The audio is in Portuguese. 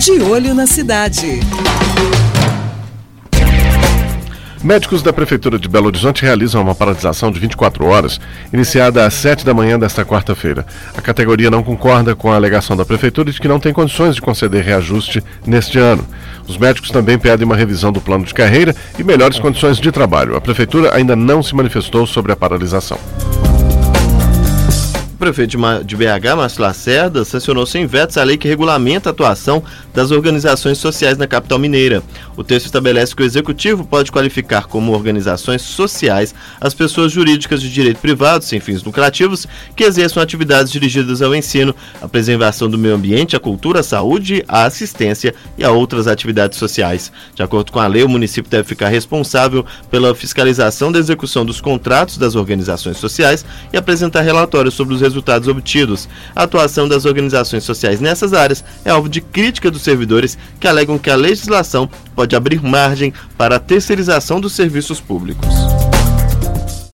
De Olho na Cidade. Médicos da Prefeitura de Belo Horizonte realizam uma paralisação de 24 horas, iniciada às 7 da manhã desta quarta-feira. A categoria não concorda com a alegação da Prefeitura de que não tem condições de conceder reajuste neste ano. Os médicos também pedem uma revisão do plano de carreira e melhores condições de trabalho. A Prefeitura ainda não se manifestou sobre a paralisação. O prefeito de BH, Márcio Lacerda, sancionou sem vetos a lei que regulamenta a atuação das organizações sociais na capital mineira. O texto estabelece que o executivo pode qualificar como organizações sociais as pessoas jurídicas de direito privado, sem fins lucrativos, que exerçam atividades dirigidas ao ensino, à preservação do meio ambiente, à cultura, à saúde, à assistência e a outras atividades sociais. De acordo com a lei, o município deve ficar responsável pela fiscalização da execução dos contratos das organizações sociais e apresentar relatórios sobre os resultados obtidos. A atuação das organizações sociais nessas áreas é alvo de crítica dos servidores que alegam que a legislação pode abrir margem para a terceirização dos serviços públicos.